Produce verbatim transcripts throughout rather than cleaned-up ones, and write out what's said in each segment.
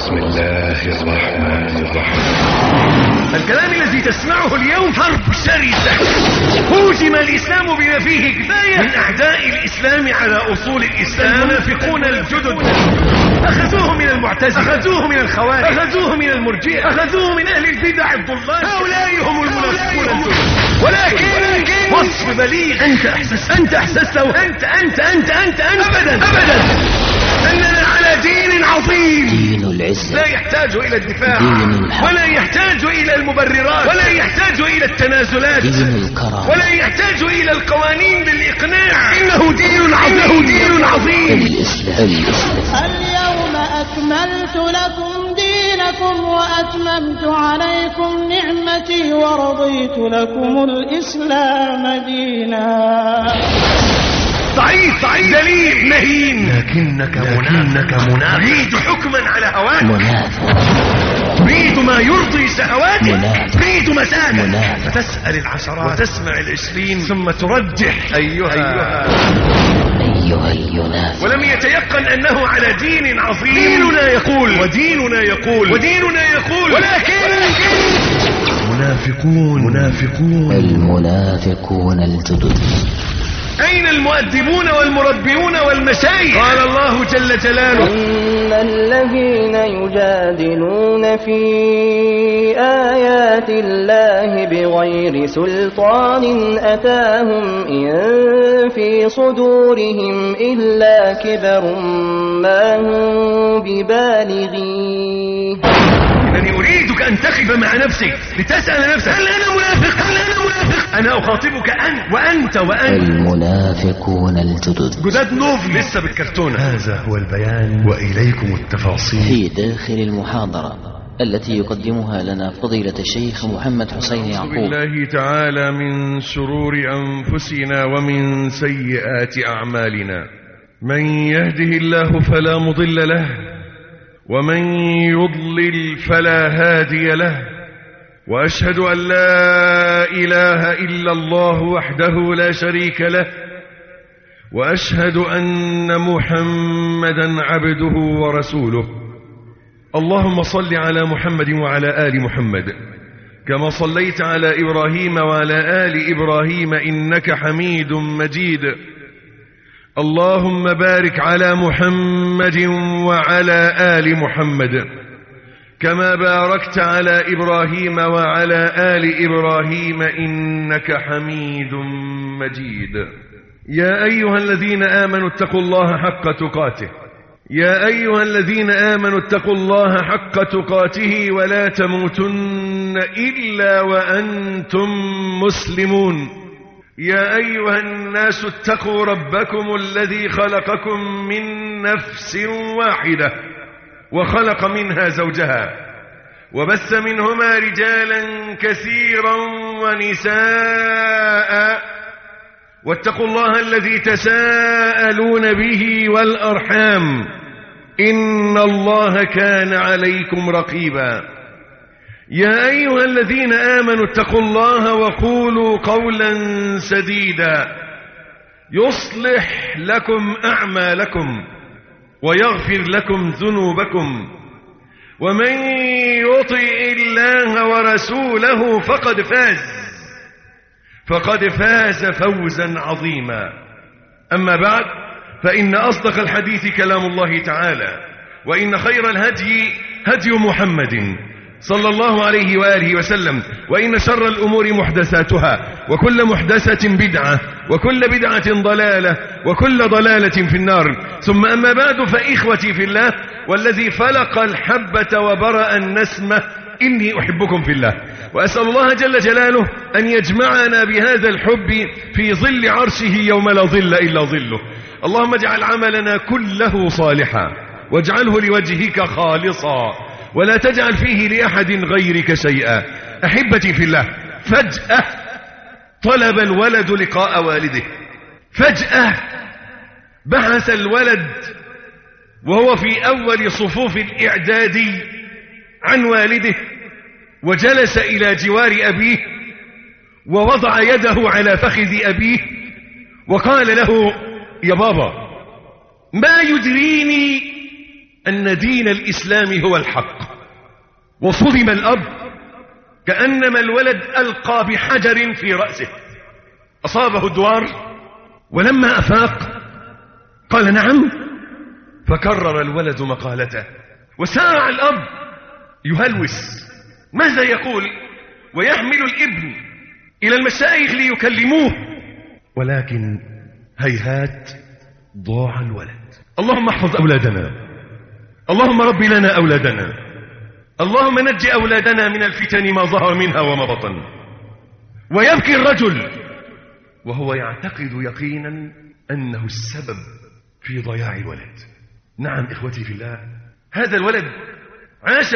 بسم الله الرحمن الرحيم. الكلام الذي تسمعه اليوم حرب شرسة هوجم الإسلام بما فيه كفاية من أعداء الإسلام على أصول الإسلام. المنافقون الجدد أخذوه من المعتزلة، أخذوه من الخوارج، أخذوه من المرجئة، أخذوه من أهل البدع الضلال. هؤلاء هم المنافقون الجدد. ولكن وصف بليغ أنت أحسست أنت أحسسته أنت أنت أنت أنت أنت أبدا أبدا أننا على دين عظيم، دين العزة، لا يحتاج إلى الدفاع، دين الحق، ولا يحتاج إلى المبررات، ولا يحتاج إلى التنازلات، دين الكرامة، ولا يحتاج إلى القوانين للإقناع. إنه دين عظيم، دين عظيم. الإسلام. الإسلام. اليوم أكملت لكم دينكم وأتممت عليكم نعمتي ورضيت لكم الإسلام دينا. ضعيف ضعيف دليل مهين، لكنك منافق تريد حكما على هواك، منافق، تريد ما يرضي شهواتك، منافق، تريد مساك، منافق، فتسأل العشرات وتسمع العشرين ثم ترجح أيها أيها أيها الينافق. ولم يتيقن أنه على دين عظيم. ديننا يقول وديننا يقول وديننا يقول، ولكن منافقون منافقون المنافقون الجدد. أين المؤدبون والمربيون والمشايخ؟ قال الله جل جلاله: إن الذين يجادلون في آيات الله بغير سلطان أتاهم إن في صدورهم إلا كبر ما هم ببالغيه. إنني أريدك أن تقف مع نفسك لتسأل نفسك: هل أنا منافق؟ هل أنا منافق؟ أنا أخاطبك أنت وأنت وأنت المنافقون الجدد. جداد نوفي لسه بالكرتونة. هذا هو البيان وإليكم التفاصيل. في داخل المحاضرة التي يقدمها لنا فضيلة الشيخ محمد حسين يعقوب. بالله تعالى من شرور أنفسنا ومن سيئات أعمالنا. من يهده الله فلا مضل له، ومن يضلل فلا هادي له، وأشهد أن لا إله إلا الله وحده لا شريك له، وأشهد أن محمدا عبده ورسوله. اللهم صل على محمد وعلى آل محمد كما صليت على إبراهيم وعلى آل إبراهيم إنك حميد مجيد. اللهم بارك على محمد وعلى آل محمد كما باركت على إبراهيم وعلى آل إبراهيم إنك حميد مجيد. يا أيها الذين آمنوا اتقوا الله حق تقاته يا أيها الذين آمنوا اتقوا الله حق تقاته ولا تموتن إلا وأنتم مسلمون. يا أيها الناس اتقوا ربكم الذي خلقكم من نفس واحدة وخلق منها زوجها وبث منهما رجالا كثيرا ونساء، واتقوا الله الذي تساءلون به والأرحام إن الله كان عليكم رقيبا. يا أيها الذين آمنوا اتقوا الله وقولوا قولا سديدا يصلح لكم أعمالكم ويغفر لكم ذنوبكم، ومن يطع الله ورسوله فقد فاز فقد فاز فوزا عظيما. أما بعد، فإن أصدق الحديث كلام الله تعالى، وإن خير الهدي هدي محمد صلى الله عليه وآله وسلم، وإن شر الأمور محدثاتها، وكل محدثة بدعة، وكل بدعة ضلالة، وكل ضلالة في النار. ثم أما بعد، فإخوتي في الله والذي فلق الحبة وبرأ النسمة، إني أحبكم في الله، وأسأل الله جل جلاله أن يجمعنا بهذا الحب في ظل عرشه يوم لا ظل إلا ظله. اللهم اجعل عملنا كله صالحا، واجعله لوجهك خالصا، ولا تجعل فيه لأحد غيرك شيئا. أحبتي في الله، فجأة طلب الولد لقاء والده، فجأة بحث الولد وهو في أول صفوف الإعداد عن والده، وجلس إلى جوار أبيه ووضع يده على فخذ أبيه وقال له: يا بابا، ما يدريني أن دين الإسلام هو الحق، وصدم الأب كأنما الولد ألقى بحجر في رأسه، أصابه الدوار، ولما أفاق قال نعم، فكرر الولد مقالته، وسارع الأب يهلوس ماذا يقول، ويحمل الابن إلى المشايخ ليكلموه، ولكن هيهات ضاع الولد. اللهم احفظ أولادنا، اللهم رب لنا أولادنا، اللهم نج أولادنا من الفتن ما ظهر منها وما بطن. ويبكي الرجل وهو يعتقد يقينا أنه السبب في ضياع الولد. نعم إخوتي في الله، هذا الولد عاش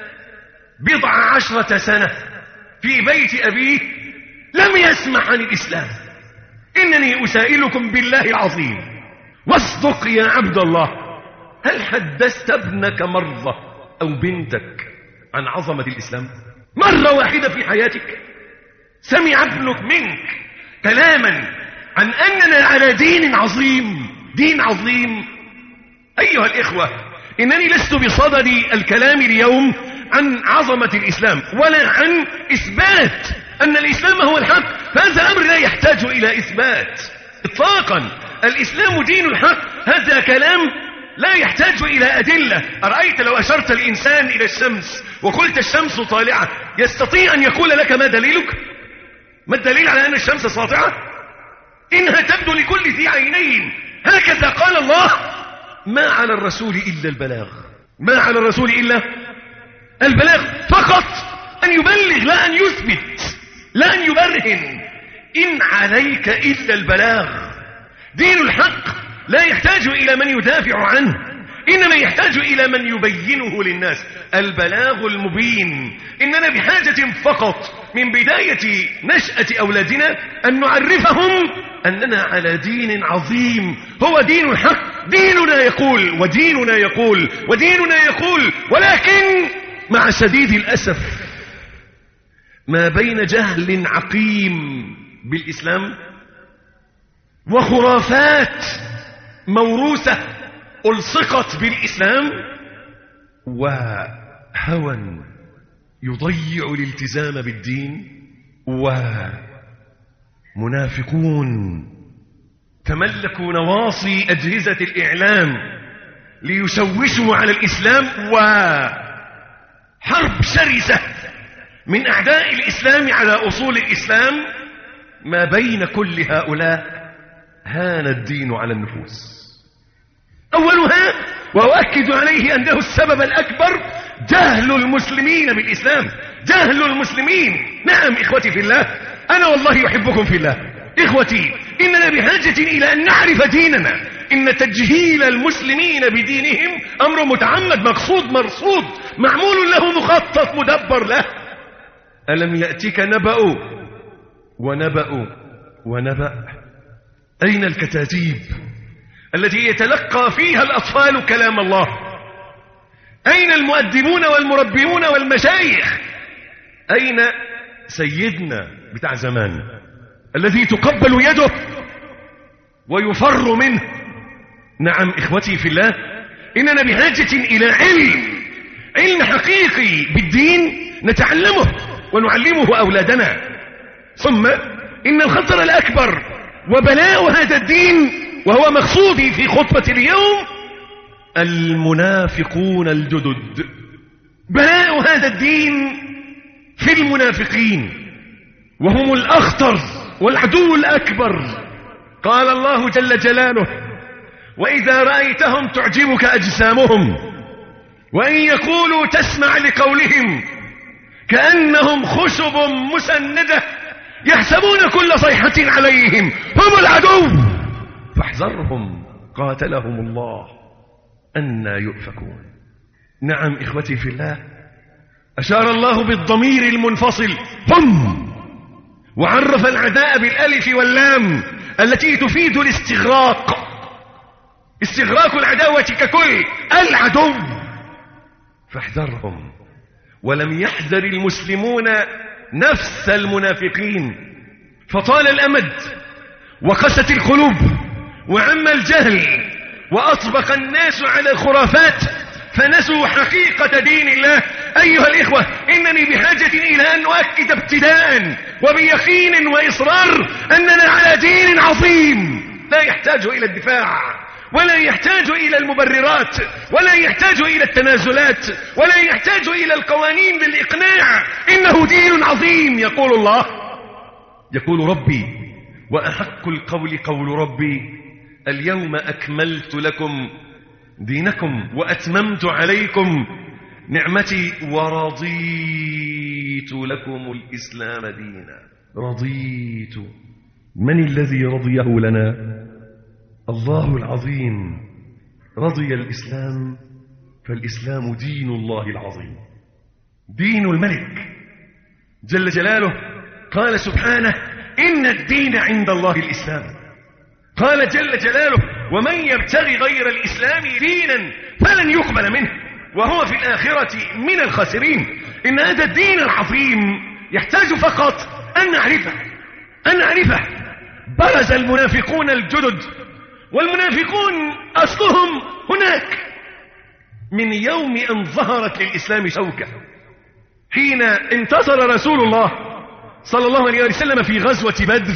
بضع عشرة سنة في بيت أبيه لم يسمع عن الإسلام. إنني أسائلكم بالله العظيم واصدق يا عبد الله، هل حدثت ابنك مرة أو بنتك عن عظمة الإسلام؟ مرة واحدة في حياتك سمع ابنك منك كلاما عن أننا على دين عظيم، دين عظيم؟ أيها الإخوة، إنني لست بصدد الكلام اليوم عن عظمة الإسلام ولا عن إثبات أن الإسلام هو الحق، فهذا أمر لا يحتاج إلى إثبات إطلاقا. الإسلام دين الحق، هذا كلام لا يحتاج إلى أدلة. أرأيت لو أشرت الإنسان إلى الشمس وقلت الشمس طالعة، يستطيع أن يقول لك ما دليلك؟ ما الدليل على أن الشمس ساطعة؟ إنها تبدو لكل ذي عينين، هكذا قال الله. ما على الرسول إلا البلاغ، ما على الرسول إلا البلاغ فقط، أن يبلغ لا أن يثبت لا أن يبرهن. إن عليك إلا البلاغ. دين الحق لا يحتاج إلى من يدافع عنه، إنما يحتاج إلى من يبينه للناس، البلاغ المبين. إننا بحاجة فقط من بداية نشأة أولادنا أن نعرفهم أننا على دين عظيم، هو دين الحق. ديننا يقول وديننا يقول وديننا يقول، ولكن مع شديد الأسف ما بين جهل عقيم بالإسلام وخرافات موروثة ألصقت بالإسلام وهوى يضيع الالتزام بالدين، ومنافقون تملكوا نواصي أجهزة الإعلام ليشوشوا على الإسلام، وحرب شرسة من أعداء الإسلام على أصول الإسلام. ما بين كل هؤلاء هان الدين على النفوس. أولها وأؤكد عليه أنه السبب الأكبر جهل المسلمين بالإسلام، جهل المسلمين. نعم إخوتي في الله، أنا والله يحبكم في الله. إخوتي، إننا بحاجة إلى أن نعرف ديننا. إن تجهيل المسلمين بدينهم أمر متعمد مقصود مرصود معمول له مخطط مدبر له. ألم يأتك نبأ ونبأ ونبأ؟ أين الكتاتيب التي يتلقى فيها الأطفال كلام الله؟ أين المؤدبون والمربيون والمشايخ؟ أين سيدنا بتاع زمان الذي تقبل يده ويفر منه؟ نعم إخوتي في الله، إننا بحاجة إلى علم، علم حقيقي بالدين نتعلمه ونعلمه أولادنا. ثم إن الخطر الأكبر وبلاء هذا الدين، وهو مقصودي في خطبة اليوم، المنافقون الجدد. بلاء هذا الدين في المنافقين، وهم الأخطر والعدو الأكبر. قال الله جل جلاله: وإذا رأيتهم تعجبك أجسامهم وإن يقولوا تسمع لقولهم كأنهم خشب مسندة يحسبون كل صيحة عليهم هم العدو فاحذرهم قاتلهم الله أنى يؤفكون. نعم إخوتي في الله، أشار الله بالضمير المنفصل هم، وعرف العداء بالألف واللام التي تفيد الاستغراق، استغراق العداوة ككل، العدو فاحذرهم. ولم يحذر المسلمون نفس المنافقين، فطال الأمد وقست القلوب وعم الجهل وأطبق الناس على خرافات فنسوا حقيقة دين الله. أيها الإخوة، إنني بحاجة إلى أن أؤكد ابتداء وبيقين وإصرار أننا على دين عظيم لا يحتاج إلى الدفاع، ولا يحتاج إلى المبررات، ولا يحتاج إلى التنازلات، ولا يحتاج إلى القوانين للإقناع. إنه دين عظيم. يقول الله، يقول ربي: وأحق القول قول ربي اليوم أكملت لكم دينكم وأتممت عليكم نعمتي ورضيت لكم الإسلام دينا. رضيت. من الذي رضيه لنا؟ الله العظيم رضي الإسلام، فالإسلام دين الله العظيم، دين الملك جل جلاله. قال سبحانه: إن الدين عند الله الإسلام. قال جل جلاله: ومن يبتغي غير الإسلام دينا فلن يقبل منه وهو في الآخرة من الخاسرين. إن هذا الدين العظيم يحتاج فقط أن نعرفه أن نعرفه برز المنافقون الجدد، والمنافقون أصلهم هناك من يوم أن ظهرت للإسلام شوكة، حين انتصر رسول الله صلى الله عليه وسلم في غزوة بدر.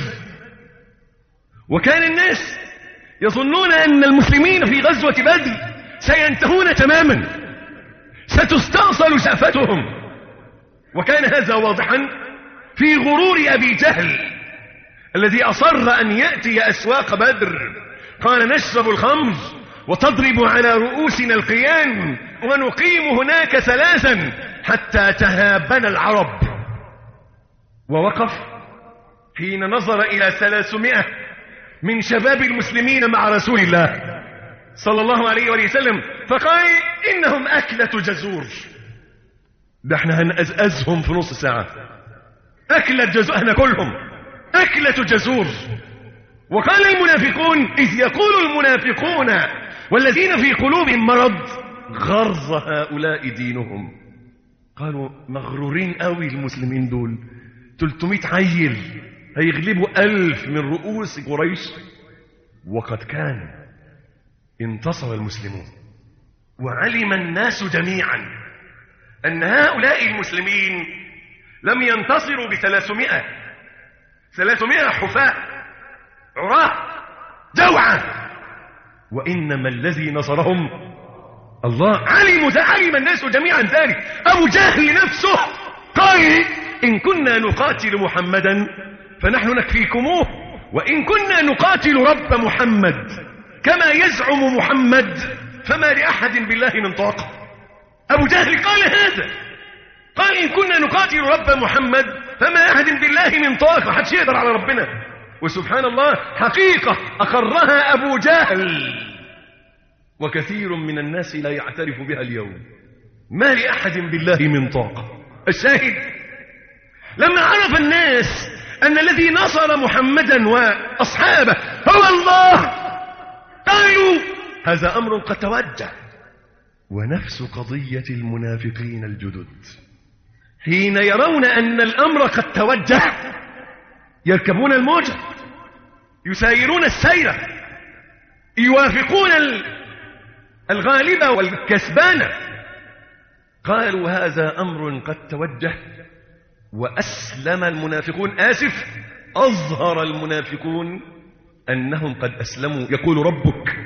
وكان الناس يظنون أن المسلمين في غزوة بدر سينتهون تماما، ستستأصل شأفتهم. وكان هذا واضحا في غرور أبي جهل الذي أصر أن يأتي أسواق بدر. قال: نشرب الخمر وتضرب على رؤوسنا القيان ونقيم هناك ثلاثا حتى تهابنا العرب. ووقف حين نظر إلى ثلاثمائة من شباب المسلمين مع رسول الله صلى الله عليه وسلم فقال: إنهم أكلة جزور. ده احنا هنأزأزهم في نص ساعة. أكلة جزور، احنا كلهم أكلة جزور. وقال المنافقون، إذ يقول المنافقون والذين في قلوبهم مرض غرض هؤلاء دينهم. قالوا مغرورين قوي المسلمين دول، ثلاثمائة عيل هيغلبوا ألف من رؤوس قريش. وقد كان انتصر المسلمون، وعلم الناس جميعا أن هؤلاء المسلمين لم ينتصروا بثلاثمائة ثلاثمائة حفاة عراة جوعا، وإنما الذي نصرهم الله. علموا ذا، علم الناس جميعا ذلك. أبو جهل نفسه قال: إن كنا نقاتل محمدا فنحن نكفيكموه، وإن كنا نقاتل رب محمد كما يزعم محمد فما لأحد بالله من طاقة. أبو جهل قال هذا، قال: إن كنا نقاتل رب محمد فما أحد بالله من طاقة، حدش يقدر على ربنا. وسبحان الله، حقيقة أقرها أبو جهل وكثير من الناس لا يعترف بها اليوم. ما لأحد بالله من طاقة. الشاهد، لما عرف الناس أن الذي نصر محمدا وأصحابه هو الله قالوا هذا أمر قد توجه. ونفس قضية المنافقين الجدد حين يرون أن الأمر قد توجه يركبون الموجة، يسايرون السيرة، يوافقون الغالبة والكسبانة. قالوا هذا أمر قد توجه. وأسلم المنافقون، آسف أظهر المنافقون أنهم قد أسلموا. يقول ربك،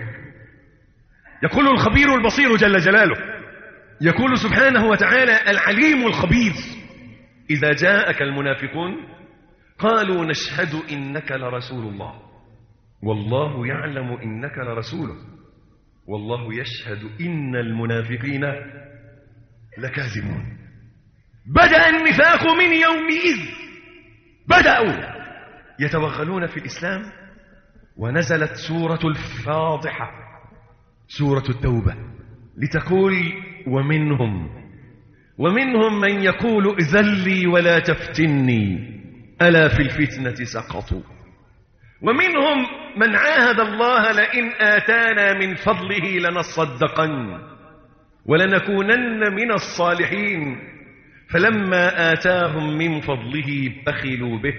يقول الخبير البصير جل جلاله، يقول سبحانه وتعالى العليم الخبير: إذا جاءك المنافقون قالوا نشهد إنك لرسول الله والله يعلم إنك لرسوله والله يشهد إن المنافقين لكاذبون. بدأ النفاق من يومئذ، بدأوا يتوغلون في الإسلام. ونزلت سورة الفاضحة، سورة التوبة، لتقول ومنهم ومنهم من يقول إذن لي ولا تفتني ألا في الفتنة سقطوا. ومنهم من عاهد الله لئن آتانا من فضله لنصدقن ولنكونن من الصالحين فلما آتاهم من فضله بخلوا به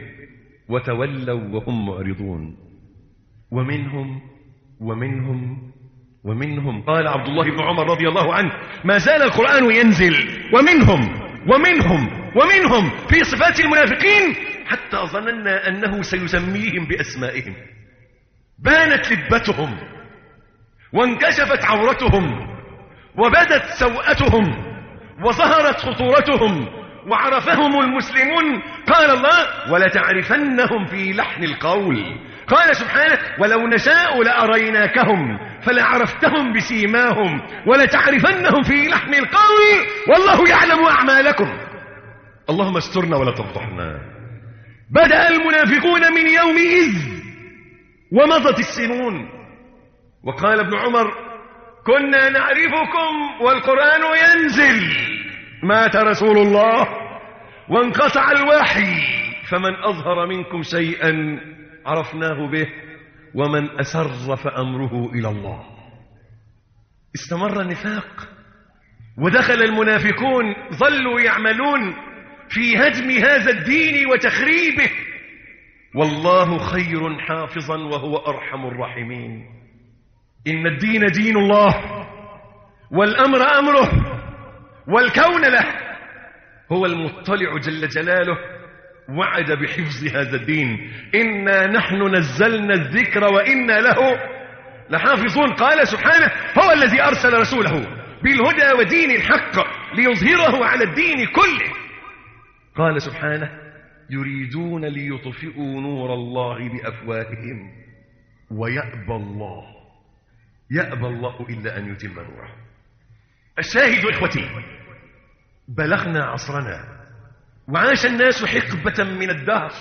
وتولوا وهم معرضون. ومنهم ومنهم ومنهم قال عبد الله بن عمر رضي الله عنه ما زال القرآن ينزل ومنهم ومنهم ومنهم في صفات المنافقين حتى ظننا أنه سيسميهم بأسمائهم. بانت لبتهم وانكشفت عورتهم وبدت سوءتهم وظهرت خطورتهم وعرفهم المسلمون. قال الله ولتعرفنهم في لحن القول. قال سبحانه ولو نشاء لأريناكهم فلعرفتهم بسيماهم ولتعرفنهم في لحن القول والله يعلم أعمالكم. اللهم استرنا ولا تفضحنا. بدأ المنافقون من يومئذ ومضت السنون. وقال ابن عمر كنا نعرفكم والقرآن ينزل. مات رسول الله وانقطع الوحي فمن أظهر منكم شيئا عرفناه به ومن أسر فأمره إلى الله. استمر النفاق ودخل المنافقون ظلوا يعملون في هدم هذا الدين وتخريبه والله خير حافظا وهو أرحم الراحمين. إن الدين دين الله والأمر أمره والكون له. هو المطلع جل جلاله وعد بحفظ هذا الدين. إنا نحن نزلنا الذكر وإنا له لحافظون. قال سبحانه هو الذي أرسل رسوله بالهدى ودين الحق ليظهره على الدين كله. قال سبحانه يريدون ليطفئوا نور الله بأفواههم ويأبى الله يأبى الله إلا أن يتم نوره. الشاهد إخوتي بلغنا عصرنا وعاش الناس حقبة من الدهر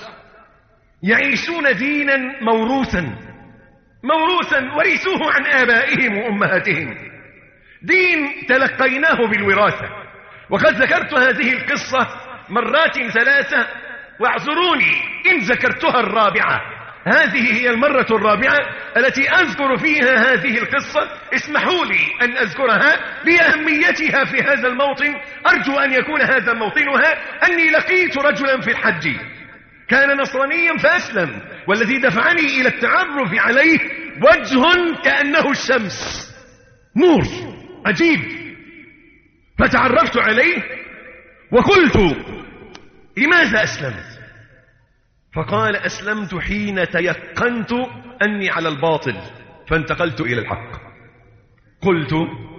يعيشون دينا موروثا موروثا ورثوه عن آبائهم وأمهاتهم. دين تلقيناه بالوراثة. وقد ذكرت هذه القصة مرات ثلاثة واعذروني إن ذكرتها الرابعة. هذه هي المرة الرابعة التي أذكر فيها هذه القصة. اسمحوا لي أن أذكرها لأهميتها في هذا الموطن. أرجو أن يكون هذا موطنها. أني لقيت رجلا في الحج كان نصرانيا فأسلم والذي دفعني إلى التعرف عليه وجه كأنه الشمس نور عجيب. فتعرفت عليه وقلت لماذا أسلمت؟ فقال أسلمت حين تيقنت أني على الباطل فانتقلت إلى الحق. قلت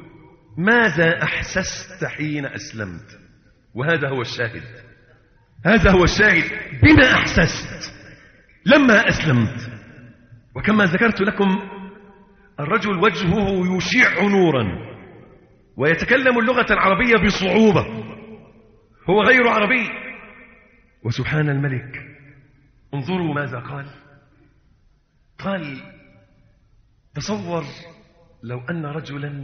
ماذا أحسست حين أسلمت؟ وهذا هو الشاهد. هذا هو الشاهد. بما أحسست لما أسلمت؟ وكما ذكرت لكم الرجل وجهه يشع نورا ويتكلم اللغة العربية بصعوبة. هو غير عربي. وسبحان الملك انظروا ماذا قال. قال تصور لو أن رجلا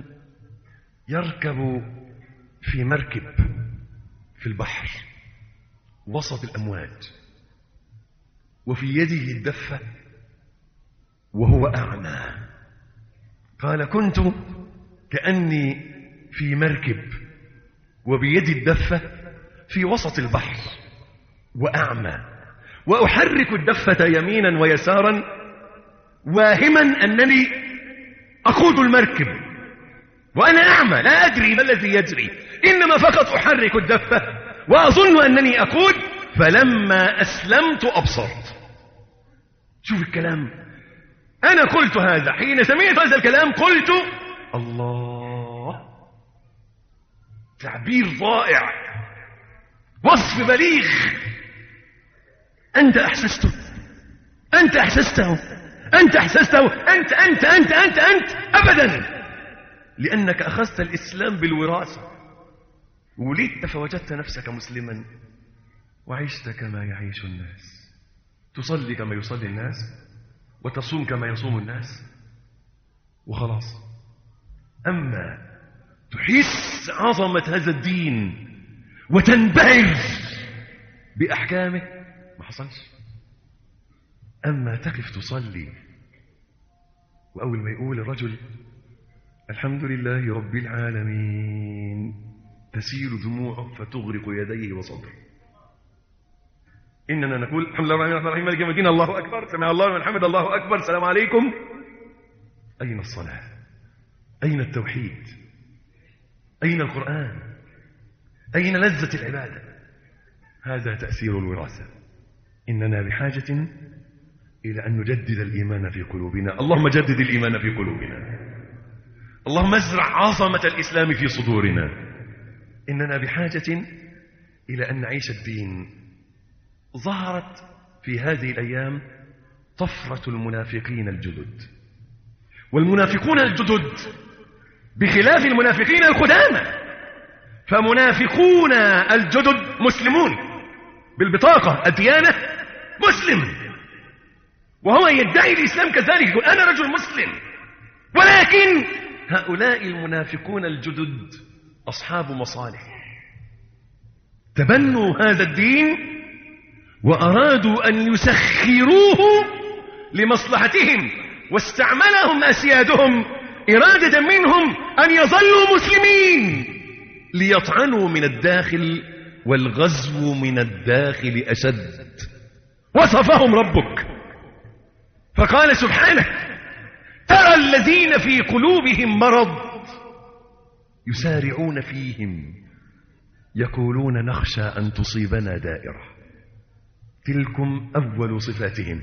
يركب في مركب في البحر وسط الأمواج وفي يده الدفة وهو أعمى. قال كنت كأني في مركب وبيدي الدفة في وسط البحر وأعمى وأحرك الدفة يمينا ويسارا واهما أنني أقود المركب وأنا أعمى لا أدري ما الذي يجري إنما فقط أحرك الدفة وأظن أنني أقود. فلما أسلمت أبصرت. شوف الكلام. أنا قلت هذا حين سمعت هذا الكلام قلت الله تعبير ضائع وصف بليغ. أنت أحسسته أنت أحسسته أنت أحسسته أنت أنت أنت أنت أنت أبدا. لأنك أخذت الإسلام بالوراثة. ولدت فوجدت نفسك مسلما وعشت كما يعيش الناس. تصلي كما يصلي الناس وتصوم كما يصوم الناس وخلاص. أما تحس عظمة هذا الدين وتنبهر بأحكامه ما حصلش. أما تقف تصلي وأول ما يقول الرجل الحمد لله رب العالمين تسيل دموعه فتغرق يديه وصدره. إننا نقول الحمد لله رب العالمين مالك يوم الدين الله أكبر سمع الله لمن حمده الله أكبر السلام عليكم. أين الصلاة؟ أين التوحيد؟ أين القرآن؟ أين لذة العبادة؟ هذا تأثير الوراثة. إننا بحاجة إلى أن نجدد الإيمان في قلوبنا. اللهم جدد الإيمان في قلوبنا. اللهم ازرع عظمة الإسلام في صدورنا. إننا بحاجة إلى أن نعيش الدين. ظهرت في هذه الأيام طفرة المنافقين الجدد، والمنافقون الجدد بخلاف المنافقين القدامى. فمنافقون الجدد مسلمون بالبطاقة الديانة مسلم، وهو يدعي الإسلام كذلك، يقول أنا رجل مسلم. ولكن هؤلاء المنافقون الجدد أصحاب مصالح، تبنوا هذا الدين وأرادوا أن يسخروه لمصلحتهم، واستعملهم أسيادهم إرادة منهم أن يظلوا مسلمين ليطعنوا من الداخل، والغزو من الداخل أشد. وصفهم ربك فقال سبحانه: ترى الذين في قلوبهم مرض يسارعون فيهم يقولون نخشى أن تصيبنا دائرة. تلكم أول صفاتهم.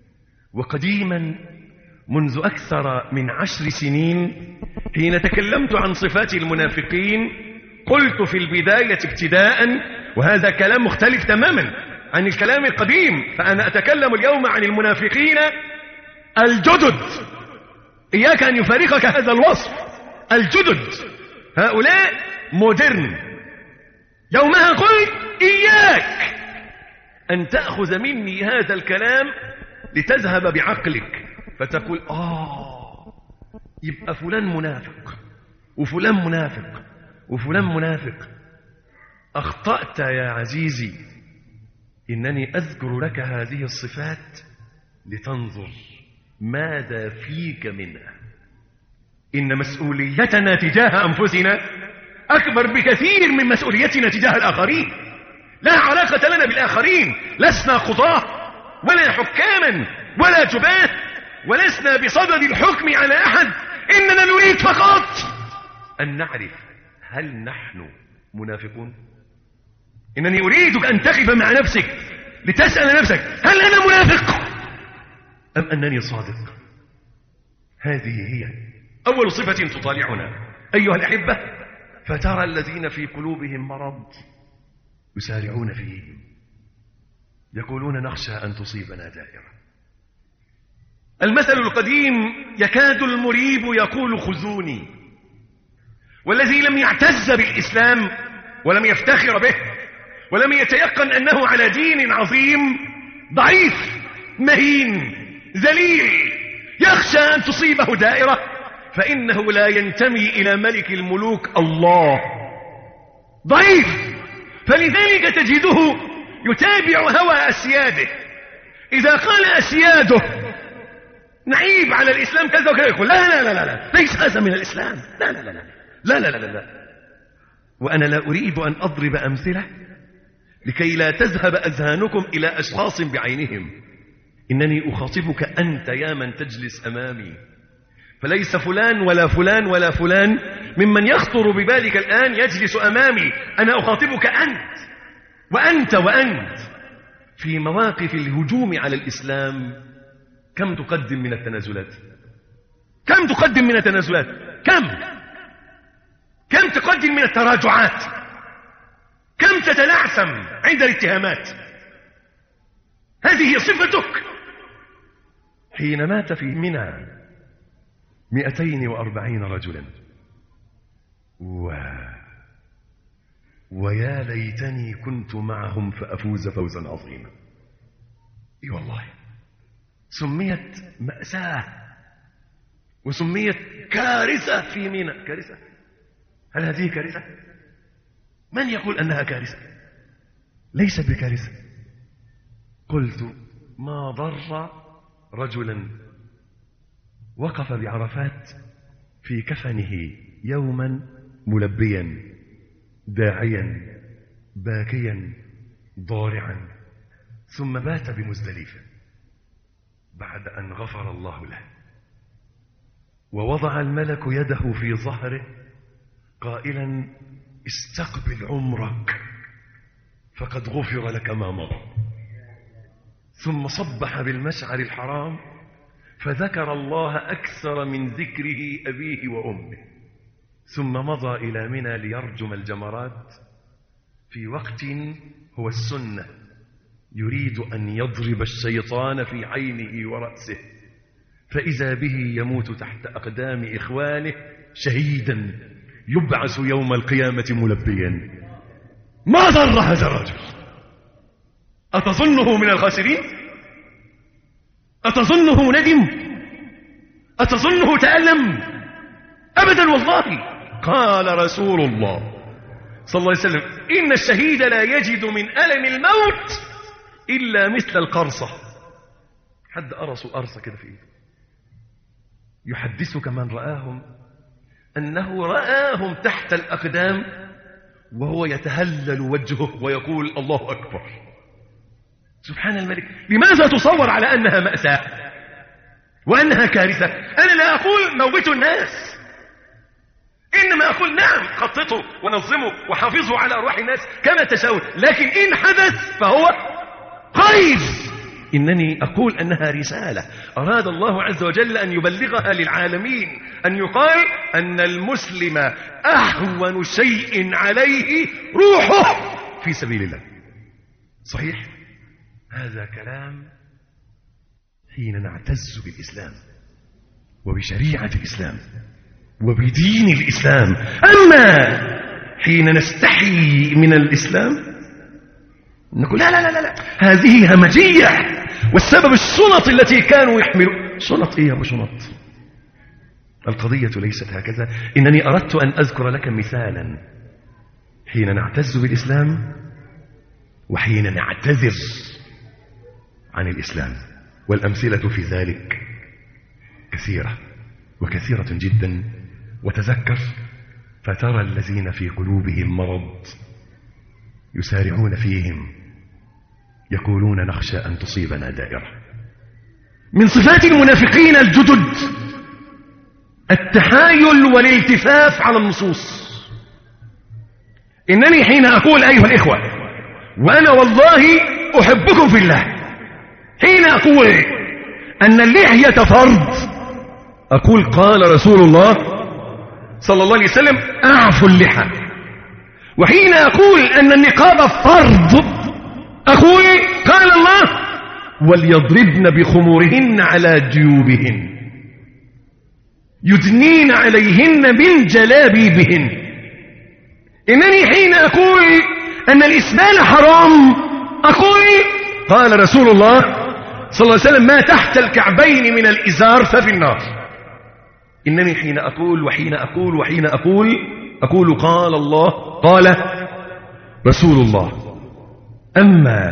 وقديما منذ أكثر من عشر سنين حين تكلمت عن صفات المنافقين قلت في البداية ابتداء، وهذا كلام مختلف تماما عن الكلام القديم، فأنا أتكلم اليوم عن المنافقين الجدد. إياك أن يفارقك هذا الوصف. الجدد هؤلاء مودرن. يومها قلت إياك أن تأخذ مني هذا الكلام لتذهب بعقلك فتقول آه يبقى فلان منافق وفلان منافق وفلان منافق. أخطأت يا عزيزي. إنني أذكر لك هذه الصفات لتنظر ماذا فيك منها. إن مسؤوليتنا تجاه أنفسنا أكبر بكثير من مسؤوليتنا تجاه الآخرين. لا علاقة لنا بالآخرين، لسنا قضاة ولا حكاما ولا جباه، ولسنا بصدد الحكم على أحد. إننا نريد فقط أن نعرف هل نحن منافقون. إنني أريدك أن تقف مع نفسك لتسأل نفسك هل أنا منافق أم أنني صادق. هذه هي أول صفة تطالعنا أيها الأحبة. فترى الذين في قلوبهم مرض يسارعون فيهم يقولون نخشى أن تصيبنا دائرة. المثل القديم يكاد المريب يقول خذوني. والذي لم يعتز بالإسلام ولم يفتخر به ولم يتيقن أنه على دين عظيم ضعيف مهين ذليل يخشى أن تصيبه دائرة، فإنه لا ينتمي إلى ملك الملوك الله. ضعيف. فلذلك تجده يتابع هوى أسياده. إذا قال أسياده نعيب على الإسلام كذا وكذا يقول لا لا لا لا لا ليس هذا من الإسلام. لا لا لا لا لا لا لا لا. وأنا لا أريد أن أضرب أمثلة لكي لا تذهب أذهانكم إلى أشخاص بعينهم. إنني أخاطبك أنت يا من تجلس أمامي، فليس فلان ولا فلان ولا فلان ممن يخطر ببالك الآن يجلس أمامي. أنا أخاطبك أنت وأنت وأنت. في مواقف الهجوم على الإسلام كم تقدم من التنازلات؟ كم تقدم من التنازلات؟ كم كم تقدم من التراجعات؟ كم تتلعثم عند الاتهامات؟ هذه صفتك. حين مات في منى مئتين وأربعين رجلا و... ويا ليتني كنت معهم فأفوز فوزا عظيما. اي والله سميت مأساة وسميت كارثة في منى. كارثة؟ هل هذه كارثة؟ من يقول أنها كارثة؟ ليست بكارثة. قلت ما ضر رجلا وقف بعرفات في كفنه يوما ملبيا داعيا باكيا ضارعا ثم بات بمزدلفة بعد أن غفر الله له. ووضع الملك يده في ظهره قائلا استقبل عمرك فقد غفر لك ما مضى. ثم صبح بالمشعر الحرام فذكر الله أكثر من ذكره أبيه وأمه، ثم مضى إلى منى ليرجم الجمرات في وقت هو السنة، يريد أن يضرب الشيطان في عينه ورأسه، فإذا به يموت تحت أقدام إخوانه شهيدا يبعث يوم القيامة ملبيا. ما ضر هذا الرجل؟ أتظنه من الخاسرين؟ أتظنه ندم؟ أتظنه تألم؟ أبدا والله. قال رسول الله صلى الله عليه وسلم إن الشهيد لا يجد من ألم الموت إلا مثل القرصة. حد أرسوا أرصة كده في إيده، يحدثك من رآهم أنه رآهم تحت الأقدام وهو يتهلل وجهه ويقول الله أكبر. سبحان الملك. لماذا تصور على أنها مأساة وأنها كارثة؟ أنا لا أقول موتوا الناس، إنما أقول نعم خططوا ونظموا وحافظوا على أرواح الناس كما تشاءون، لكن إن حدث فهو خير. إنني أقول أنها رسالة أراد الله عز وجل أن يبلغها للعالمين، أن يقال أن المسلم أهون شيء عليه روحه في سبيل الله. صحيح؟ هذا كلام حين نعتز بالإسلام وبشريعة الإسلام وبدين الإسلام. أما حين نستحي من الإسلام نقول لا لا لا لا هذه همجية، والسبب الشنط التي كانوا يحملوا. شنط إيه يا أبو شنط؟ القضية ليست هكذا. إنني أردت أن أذكر لك مثالا حين نعتز بالإسلام وحين نعتذر عن الإسلام، والأمثلة في ذلك كثيرة وكثيرة جدا. وتذكر فترى الذين في قلوبهم مرض يسارعون فيهم يقولون نخشى أن تصيبنا دائرة. من صفات المنافقين الجدد التحايل والالتفاف على النصوص. إنني حين أقول أيها الإخوة وأنا والله أحبكم في الله، حين أقول أن اللحية فرض أقول قال رسول الله صلى الله عليه وسلم أعفوا اللحى. وحين أقول أن النقاب فرض أقول قال الله وليضربن بخمورهن على جيوبهن يدنين عليهن من جلابيبهن. إنني حين أقول أن الإسبال حرام أقول قال رسول الله صلى الله عليه وسلم ما تحت الكعبين من الإزار ففي النار. إنني حين أقول وحين أقول وحين أقول أقول قال الله قال رسول الله. أما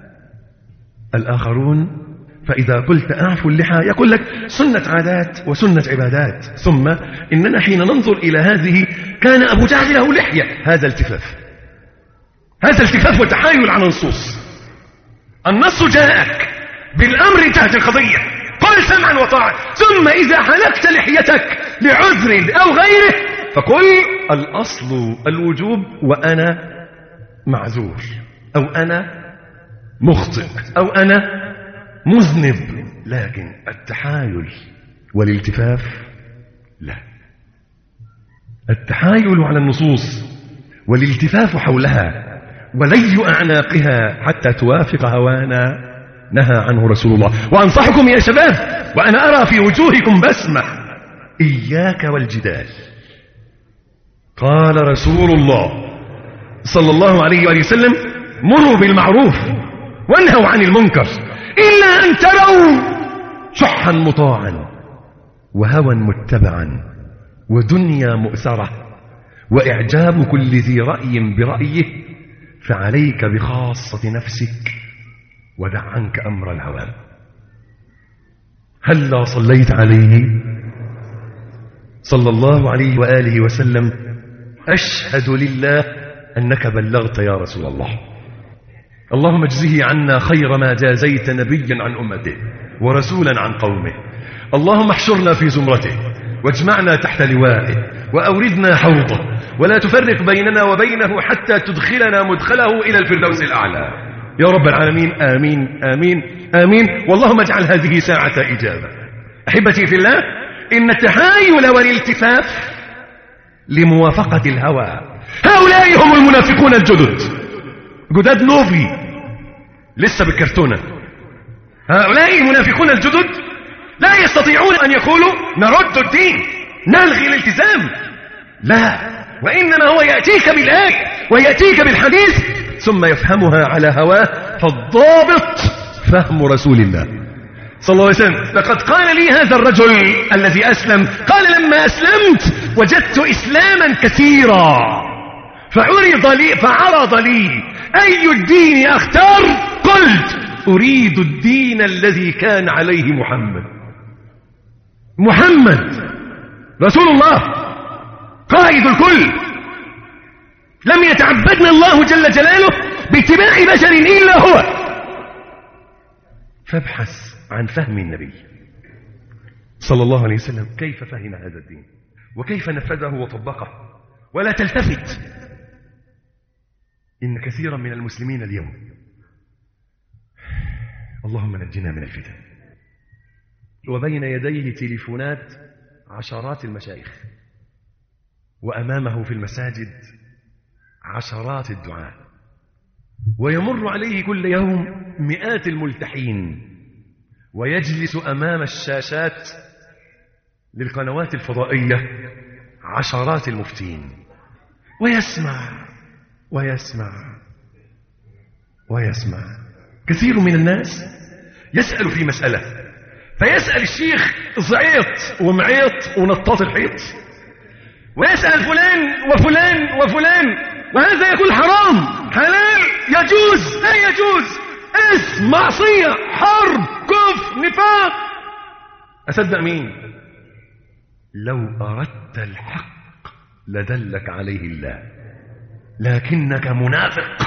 الآخرون فإذا قلت أعفو اللحى يقول لك سنة عادات وسنة عبادات. ثم إننا حين ننظر إلى هذه كان أبو جهل له لحية. هذا التفاف، هذا التفاف وتحايل على النصوص. النص جاءك بالأمر انتهت القضية، قل سمعا وطاعة. ثم إذا حلقت لحيتك لعذر أو غيره فقل الأصل الوجوب وأنا معذور أو أنا مخطئ أو أنا مذنب. لكن التحايل والالتفاف لا. التحايل على النصوص والالتفاف حولها ولي أعناقها حتى توافق هوانا نهى عنه رسول الله. وأنصحكم يا شباب وأنا أرى في وجوهكم بسمة إياك والجدال. قال رسول الله صلى الله عليه وآله وسلم مروا بالمعروف وانهوا عن المنكر إلا أن تروا شحا مطاعا وهوى متبعا ودنيا مؤثرة وإعجاب كل ذي رأي برأيه فعليك بخاصة نفسك ودع عنك أمر الهوى. هلا صليت عليه صلى الله عليه وآله وسلم أشهد لله أنك بلغت يا رسول الله. اللهم اجزه عنا خير ما جازيت نبيا عن أمته ورسولا عن قومه. اللهم احشرنا في زمرته واجمعنا تحت لوائه وأوردنا حوضه ولا تفرق بيننا وبينه حتى تدخلنا مدخله إلى الفردوس الأعلى يا رب العالمين. آمين آمين آمين. واللهم اجعل هذه ساعة إجابة. أحبتي في الله، إن التحايل والالتفاف لموافقة الهوى، هؤلاء هم المنافقون الجدد، جداد نوفي لسه بالكرتونة. هؤلاء المنافقون الجدد لا يستطيعون أن يقولوا نرد الدين نلغي الالتزام، لا، وإنما هو يأتيك بالآية ويأتيك بالحديث ثم يفهمها على هواه. فالضابط فهم رسول الله صلى الله عليه وسلم. لقد قال لي هذا الرجل الذي أسلم، قال لما أسلمت وجدت إسلاما كثيرا فعرض لي فعرض لي أي الدين أختار، قلت أريد الدين الذي كان عليه محمد. محمد رسول الله قائد الكل، لم يتعبدنا الله جل جلاله باتباع بشر إلا هو. فابحث عن فهم النبي صلى الله عليه وسلم كيف فهم هذا الدين وكيف نفذه وطبقه، ولا تلتفت. إن كثيرا من المسلمين اليوم، اللهم نجنا من الفتن، وبين يديه تليفونات عشرات المشايخ، وأمامه في المساجد عشرات الدعاء، ويمر عليه كل يوم مئات الملتحين، ويجلس أمام الشاشات للقنوات الفضائية عشرات المفتين، ويسمع ويسمع ويسمع. كثير من الناس يسأل في مسألة فيسأل الشيخ زعيط ومعيط ونطاط الحيط، ويسأل فلان وفلان وفلان، وهذا يقول حرام حلال يجوز لا يجوز، اسم معصية حرب كفر نفاق. أصدق مين؟ لو أردت الحق لدلك عليه الله، لكنك منافق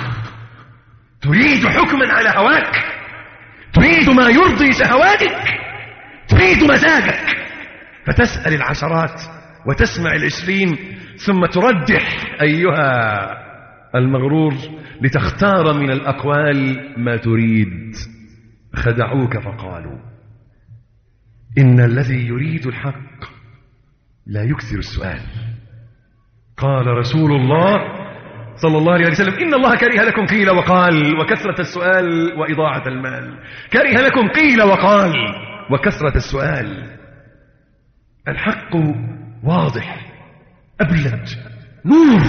تريد حكما على هواك، تريد ما يرضي شهواتك، تريد مزاجك، فتسأل العشرات وتسمع العشرين ثم ترجح أيها المغرور لتختار من الأقوال ما تريد. خدعوك فقالوا إن الذي يريد الحق لا يكثر السؤال. قال رسول الله صلى الله عليه وسلم إن الله كره لكم قيل وقال وكثرة السؤال وإضاعة المال. كره لكم قيل وقال وكثرة السؤال. الحق واضح أبلج نور،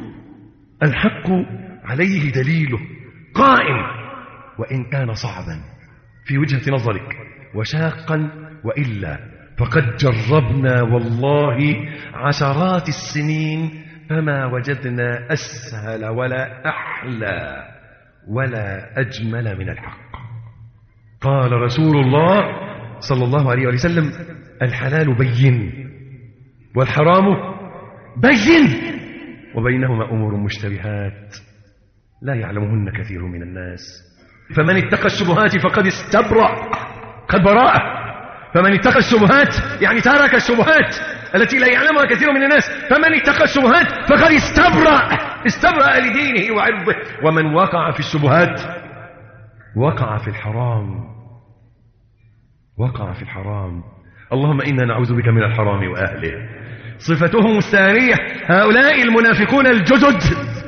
الحق عليه دليله قائم، وإن كان صعبا في وجهة نظرك وشاقا، وإلا فقد جربنا والله عشرات السنين فما وجدنا أسهل ولا أحلى ولا أجمل من الحق. قال رسول الله صلى الله عليه وسلم الحلال بين والحرام بين وبينهما أمور مشتبهات لا يعلمهن كثير من الناس، فمن اتقى الشبهات فقد استبرأ، قد براءة. فمن اتقى الشبهات يعني ترك الشبهات التي لا يعلمها كثير من الناس، فمن اتقى الشبهات فقد استبرأ، استبرأ لدينه وعرضه. ومن وقع في الشبهات وقع في الحرام، وقع في الحرام. اللهم إنا نعوذ بك من الحرام وأهله. صفتهم الثانية هؤلاء المنافقون الجدد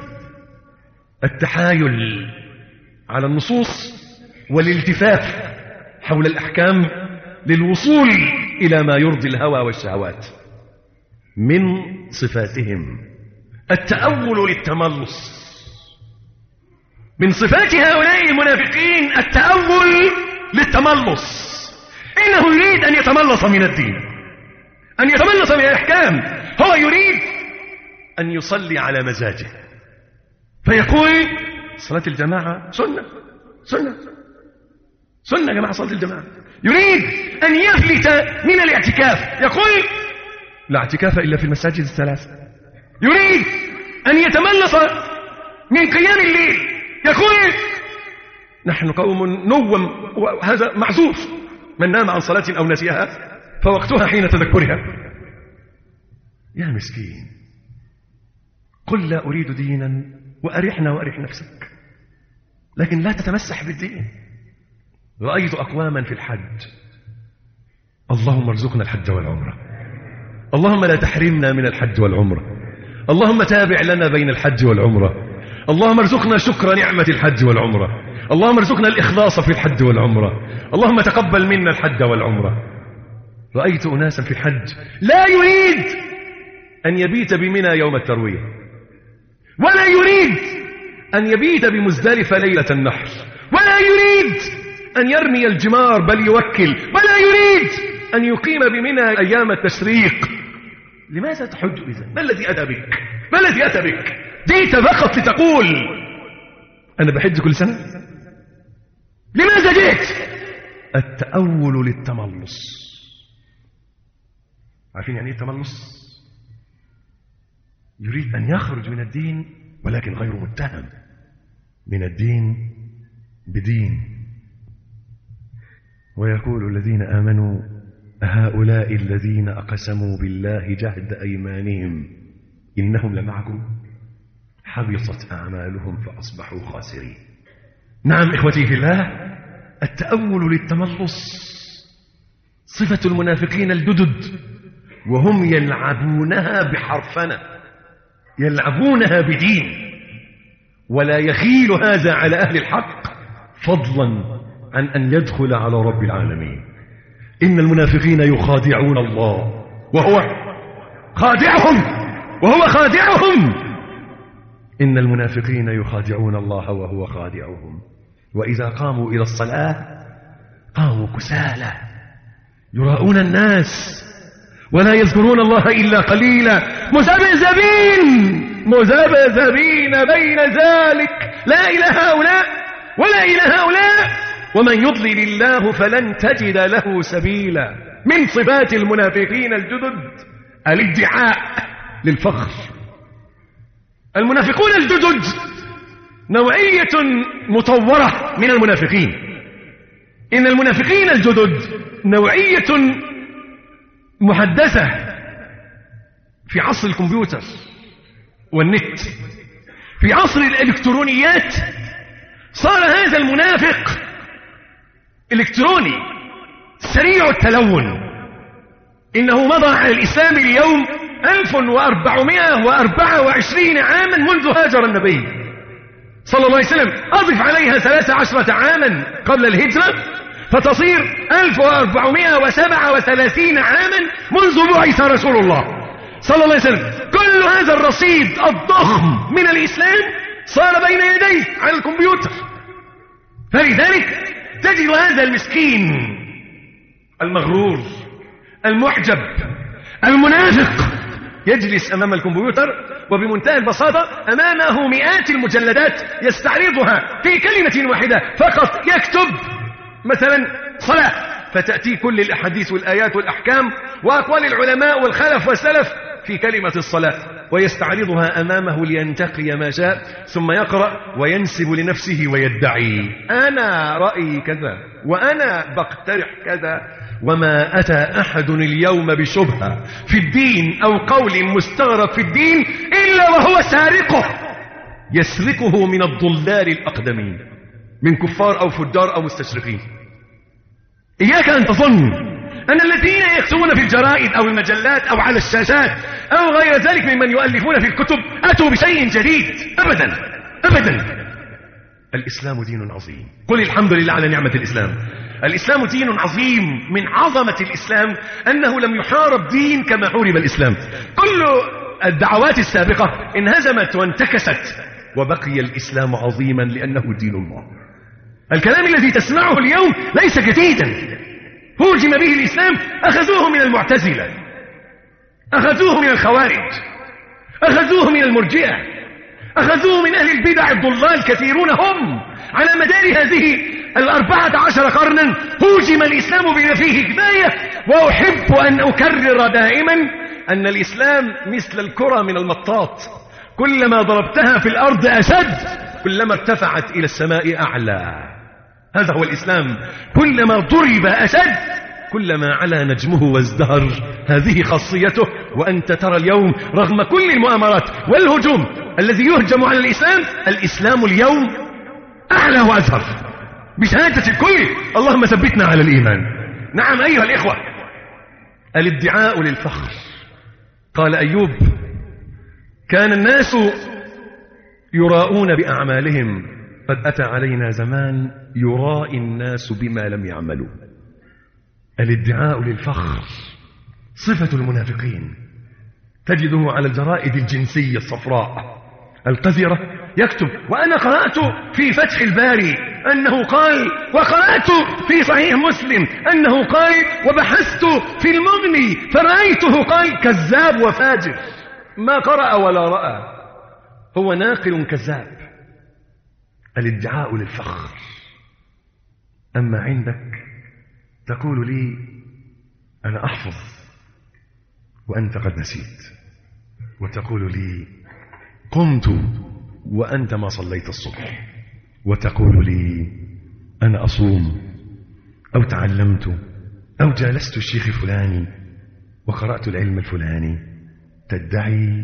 التحايل على النصوص والالتفاف حول الأحكام للوصول إلى ما يرضي الهوى والشهوات. من صفاتهم التأول للتملص. من صفات هؤلاء المنافقين التأول للتملص. إنه يريد أن يتملص من الدين، أن يتملص من الأحكام. هو يريد أن يصلي على مزاجه، فيقول صلاة الجماعة سنة سنة سنة يا جماعة صلاة الجماعة. يريد أن يفلت من الاعتكاف، يقول لا اعتكاف إلا في المساجد الثلاث. يريد أن يتملص من قيام الليل، يقول نحن قوم نوم وهذا معذور، من نام عن صلاة أو نسيها فوقتها حين تذكرها. يا مسكين، قل لا أريد دينا وأرحنا وأرح نفسك، لكن لا تتمسح بالدين. رأيت أقواما في الحج، اللهم ارزقنا الحج والعمرة، اللهم لا تحرمنا من الحج والعمرة، اللهم تابع لنا بين الحج والعمرة، اللهم ارزقنا شكر نعمة الحج والعمرة، اللهم ارزقنا الإخلاص في الحج والعمرة، اللهم تقبل منا الحج والعمرة. رأيت أناسا في الحج لا يريد أن يبيت بمنى يوم التروية، ولا يريد أن يبيت بمزدلفة ليلة النحر، ولا يريد أن يرمي الجمار بل يوكل، ولا يريد أن يقيم بمنى أيام التشريق. لماذا تحج إذن؟ ما الذي أتى بك؟ ما الذي أتى بك؟ جئت فقط لتقول أنا بحج كل سنة؟ لماذا جئت؟ التأول للتملص. عارفين يعني ايه التملص؟ يريد أن يخرج من الدين ولكن غير متهم، من الدين بدين. ويقول الذين آمنوا هؤلاء الذين أقسموا بالله جهد أيمانهم إنهم لمعكم حبطت أعمالهم فأصبحوا خاسرين. نعم إخوتي في الله، التأول للتملص صفة المنافقين الجدد، وهم يلعبونها بحرفنة، يلعبونها بدين، ولا يخيل هذا على أهل الحق فضلا عن أن يدخل على رب العالمين. إن المنافقين يخادعون الله وهو خادعهم وهو خادعهم إن المنافقين يخادعون الله وهو خادعهم، وإذا قاموا إلى الصلاة قاموا كسالى يراؤون الناس ولا يذكرون الله إلا قليلا، مذبذبين مذبذبين بين ذلك، لا إلى هؤلاء ولا إلى هؤلاء، ومن يضلل الله فلن تجد له سبيلا. من صفات المنافقين الجدد الادعاء للفخر. المنافقون الجدد نوعية مطورة من المنافقين. إن المنافقين الجدد نوعية محدثة في عصر الكمبيوتر والنت، في عصر الإلكترونيات. صار هذا المنافق إلكتروني سريع التلون. إنه مضى على الإسلام اليوم ألف وأربعمائة وأربعة وعشرين عاما منذ هاجر النبي صلى الله عليه وسلم، أضف عليها ثلاث عشرة عاما قبل الهجرة فتصير ألف وأربعمائة وسبعة وثلاثين عاما منذ بعث رسول الله صلى الله عليه وسلم. كل هذا الرصيد الضخم من الإسلام صار بين يديه على الكمبيوتر. فلذلك تجد هذا المسكين المغرور المحجب المنافق يجلس أمام الكمبيوتر وبمنتهى البساطة أمامه مئات المجلدات يستعرضها في كلمة واحدة فقط. يكتب مثلا صلاة فتأتي كل الأحاديث والآيات والأحكام وأقوال العلماء والخلف والسلف في كلمة الصلاة ويستعرضها أمامه لينتقي ما شاء، ثم يقرأ وينسب لنفسه ويدعي أنا رأيي كذا وأنا بقترح كذا. وما أتى أحد اليوم بشبهة في الدين أو قول مستغرب في الدين إلا وهو سارقه، يسرقه من الضلال الأقدمين من كفار أو فجار أو مستشرقين. إياك أن تظن أن الذين يكتبون في الجرائد أو المجلات أو على الشاشات أو غير ذلك ممن يؤلفون في الكتب أتوا بشيء جديد. أبدا أبدا. الإسلام دين عظيم. قل الحمد لله على نعمة الإسلام. الإسلام دين عظيم. من عظمة الإسلام أنه لم يحارب دين كما حورب الإسلام. كل الدعوات السابقة انهزمت وانتكست وبقي الإسلام عظيما لأنه دين الله. الكلام الذي تسمعه اليوم ليس جديدا، هوجم به الإسلام. أخذوه من المعتزلة، أخذوه من الخوارج، أخذوه من المرجئة، أخذوه من أهل البدع الضلال كثيرون هم. على مدار هذه الأربعة عشر قرنا هوجم الإسلام بما فيه كفاية. وأحب أن أكرر دائما أن الإسلام مثل الكرة من المطاط، كلما ضربتها في الأرض أشد كلما ارتفعت إلى السماء أعلى. هذا هو الإسلام، كلما ضرب أشد كلما علا نجمه وازدهر. هذه خاصيته وأنت ترى اليوم رغم كل المؤامرات والهجوم الذي يهجم على الإسلام، الإسلام اليوم أعلى وأزهر بشهادة الكل. اللهم ثبتنا على الإيمان. نعم أيها الإخوة، الادعاء للفخر. قال أيوب: كان الناس يراؤون بأعمالهم، قد أتى علينا زمان يرائي الناس بما لم يعملوا. الادعاء للفخر صفة المنافقين، تجده على الجرائد الجنسية الصفراء القذرة يكتب: وأنا قرأت في فتح الباري أنه قال، وقرأت في صحيح مسلم أنه قال، وبحثت في المغني فرأيته قال. كذاب وفاجر، ما قرأ ولا رأى، هو ناقل كذاب. الادعاء للفخر. أما عندك تقول لي: أنا أحفظ وأنت قد نسيت، وتقول لي: قمت وأنت ما صليت الصبح، وتقول لي: أنا أصوم، أو تعلمت، أو جالست الشيخ الفلاني وقرأت العلم الفلاني. تدعي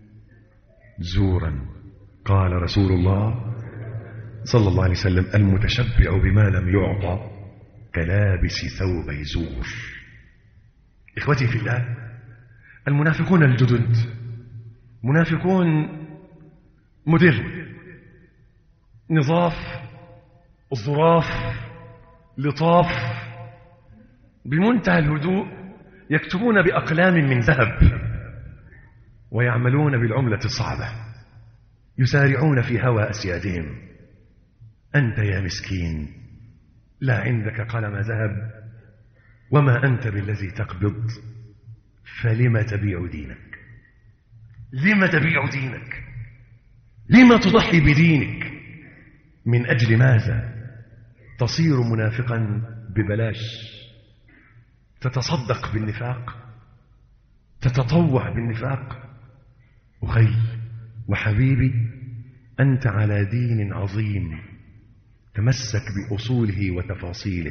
زورا. قال رسول الله صلى الله عليه وسلم: المتشبع بما لم يعطى كلابس ثوب زور. إخوتي في الله، المنافقون الجدد منافقون مدر، نظاف، ظراف، لطاف، بمنتهى الهدوء، يكتبون بأقلام من ذهب ويعملون بالعملة الصعبة، يسارعون في هوى أسيادهم. أنت يا مسكين لا عندك قلم ذهب، وما أنت بالذي تقبض، فلم تبيع دينك؟ لم تبيع دينك؟ لم تضحي بدينك؟ من أجل ماذا تصير منافقا ببلاش؟ تتصدق بالنفاق، تتطوع بالنفاق. أخي وحبيبي، أنت على دين عظيم، تمسك بأصوله وتفاصيله.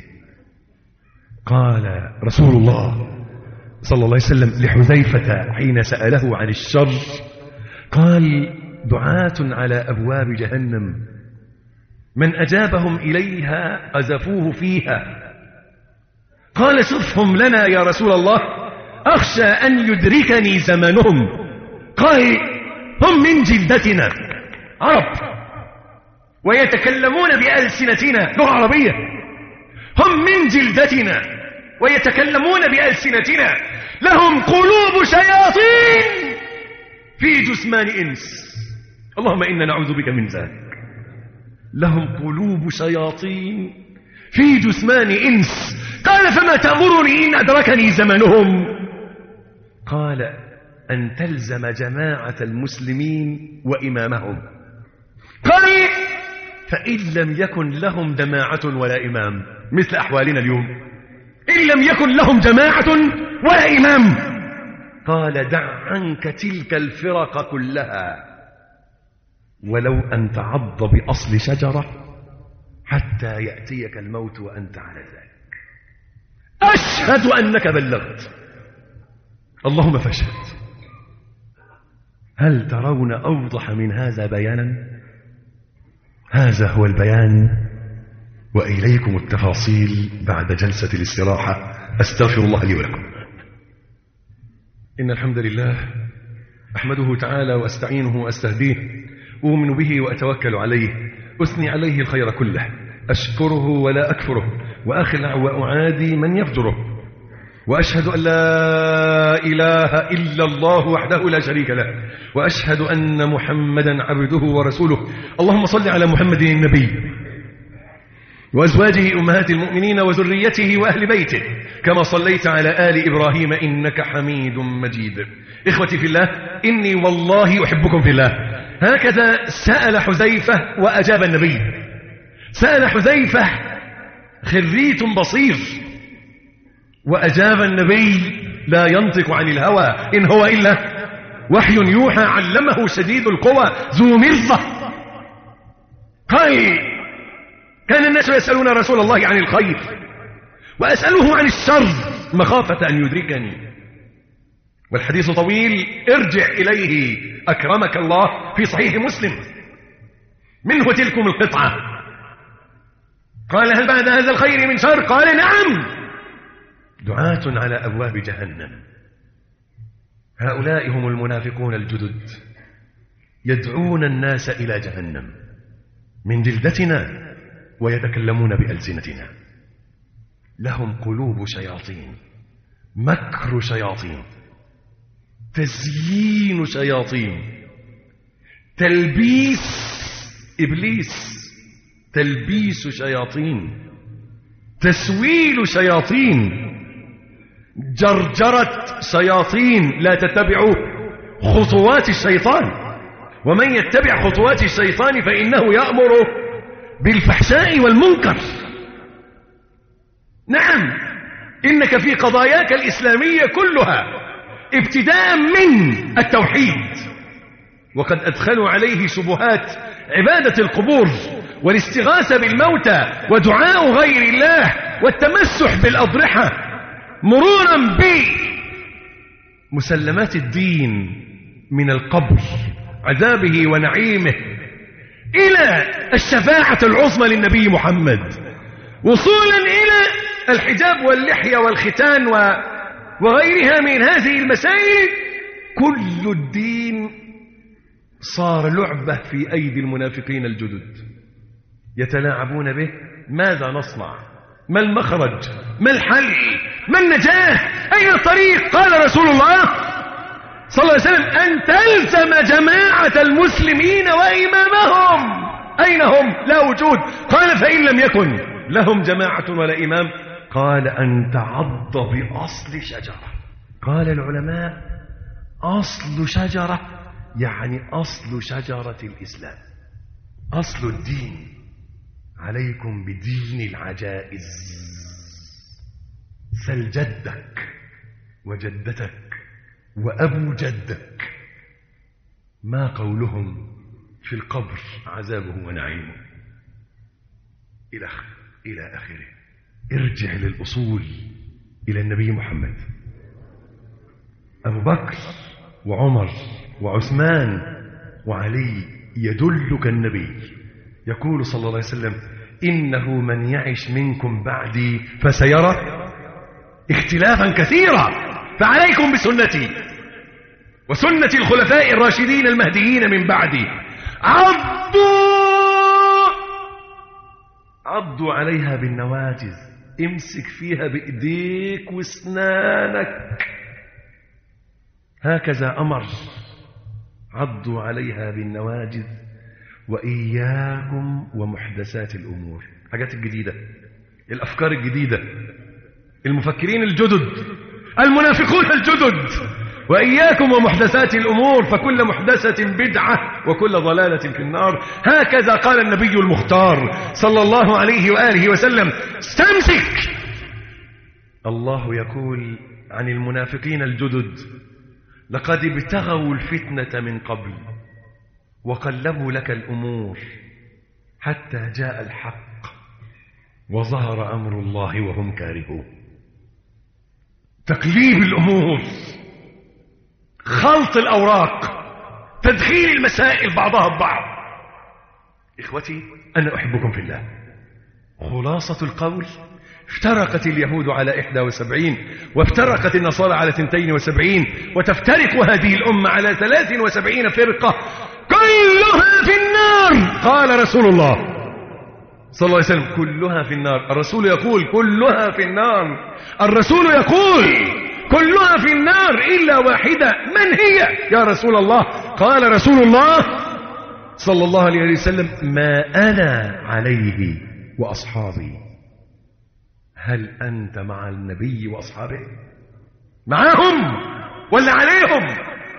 قال رسول الله صلى الله عليه وسلم لحذيفة حين سأله عن الشر، قال: دعاة على أبواب جهنم، من أجابهم إليها قذفوه فيها. قال: صفهم لنا يا رسول الله، أخشى أن يدركني زمنهم. قال: هم من جلدتنا، عرب، ويتكلمون بألسنتنا، لغة عربية. هم من جلدتنا ويتكلمون بألسنتنا، لهم قلوب شياطين في جثمان إنس. اللهم إنا نعوذ بك من ذلك. لهم قلوب شياطين في جثمان إنس. قال: فما تأمرني إن أدركني زمنهم؟ قال: أن تلزم جماعة المسلمين وإمامهم. قال: فإن لم يكن لهم جماعة ولا إمام، مثل أحوالنا اليوم، إن لم يكن لهم جماعة ولا إمام، قال: دع عنك تلك الفرق كلها، ولو أن تعض بأصل شجرة حتى يأتيك الموت وأنت على ذلك. أشهد أنك بلغت، اللهم فاشهد. هل ترون أوضح من هذا بيانا؟ هذا هو البيان، وإليكم التفاصيل بعد جلسة الاستراحة. أستغفر الله لي ولكم. إن الحمد لله أحمده تعالى وأستعينه وأستهديه، أؤمن به وأتوكل عليه، أثني عليه الخير كله، أشكره ولا أكفره، وأخلع وأعادي من يفجره، وأشهد أن لا إله إلا الله وحده لا شريك له، وأشهد أن محمدا عبده ورسوله. اللهم صل على محمد النبي وأزواجه أمهات المؤمنين وذريته وأهل بيته، كما صليت على آل إبراهيم إنك حميد مجيد. إخوتي في الله، إني والله أحبكم في الله. هكذا سأل حذيفة وأجاب النبي. سأل حذيفة خريت بصير، وأجاب النبي لا ينطق عن الهوى إن هو إلا وحي يوحى، علمه شديد القوى ذو مرة. قال: كان الناس يسألون رسول الله عن الخير، وأسأله عن الشر مخافة أن يدركني. والحديث طويل، ارجع إليه أكرمك الله في صحيح مسلم. منه تلكم القطعة. قال هل بعد هذا الخير من شر؟ قال نعم، دعاة على أبواب جهنم. هؤلاء هم المنافقون الجدد، يدعون الناس إلى جهنم من جلدتنا ويتكلمون بألسنتنا. لهم قلوب شياطين، مكر شياطين، تزيين شياطين، تلبيس إبليس، تلبيس شياطين، تسويل شياطين، جرجرة شياطين. لا تتبعوا خطوات الشيطان، ومن يتبع خطوات الشيطان فإنه يأمر بالفحشاء والمنكر. نعم، إنك في قضاياك الإسلامية كلها ابتداء من التوحيد، وقد أدخلوا عليه شبهات عبادة القبور والاستغاثة بالموتى ودعاء غير الله والتمسح بالأضرحة، مرورا بمسلمات الدين من القبر عذابه ونعيمه إلى الشفاعة العظمى للنبي محمد، وصولا إلى الحجاب واللحية والختان وغيرها من هذه المسائل. كل الدين صار لعبة في أيدي المنافقين الجدد، يتلاعبون به. ماذا نصنع؟ ما المخرج؟ ما الحل؟ ما النجاة؟ أين الطريق؟ قال رسول الله صلى الله عليه وسلم أن تلزم جماعة المسلمين وإمامهم. أين هم؟ لا وجود. قال فإن لم يكن لهم جماعة ولا إمام، قال أن تعض بأصل شجرة. قال العلماء أصل شجرة يعني أصل شجرة الإسلام، أصل الدين. عليكم بدين العجائز. سل جدك وجدتك وأبو جدك ما قولهم في القبر عذابه ونعيمه إلى إلى آخره. ارجع للأصول، إلى النبي محمد. أبو بكر وعمر وعثمان وعلي يدلك النبي، يقول صلى الله عليه وسلم إنه من يعش منكم بعدي فسيرى اختلافا كثيرا، فعليكم بسنتي وسنة الخلفاء الراشدين المهديين من بعدي، عضوا عضوا عليها بالنواجذ، امسك فيها بإيديك واسنانك، هكذا أمر. عضوا عليها بالنواجذ وإياكم ومحدثات الأمور. حاجات الجديدة، الأفكار الجديدة، المفكرين الجدد، المنافقون الجدد. وإياكم ومحدثات الأمور فكل محدثة بدعة وكل ضلالة في النار. هكذا قال النبي المختار صلى الله عليه وآله وسلم. استمسك. الله يقول عن المنافقين الجدد لقد ابتغوا الفتنة من قبل وقلبوا لك الأمور حتى جاء الحق وظهر أمر الله وهم كارهون. تقليب الأمور، خلط الأوراق، تدخيل المسائل بعضها ببعض. إخوتي أنا أحبكم في الله. خلاصة القول، افترقت اليهود على إحدى وسبعين، وافترقت النصارى على اثنتين وسبعين، وتفترق هذه الأمة على ثلاث وسبعين فرقة كلها في النار. قال رسول الله صلى الله عليه وسلم كلها في النار. الرسول يقول كلها في النار. الرسول يقول كلها في النار إلا واحدة. من هي يا رسول الله؟ قال رسول الله صلى الله عليه وسلم ما أنا عليه وأصحابي. هل أنت مع النبي وأصحابه؟ معاهم ولا عليهم؟